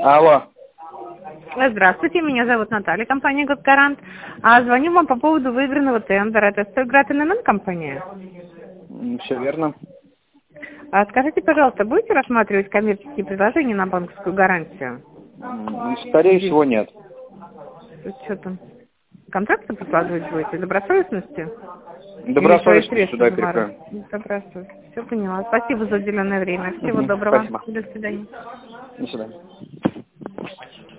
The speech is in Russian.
Алло. Здравствуйте, меня зовут Наталья, компания «Гарант». Звоню вам по поводу выигранного тендера. Это «Стройград ННН» компания? Все верно. Скажите, пожалуйста, будете рассматривать коммерческие предложения на банковскую гарантию? Скорее всего, нет. Что там? Контракты прикладывать будете? Добросовестности? Добросовестно сюда перекроем. Добросовестность. Все поняла. Спасибо за уделенное время. Всего доброго. Спасибо. До свидания. До свидания.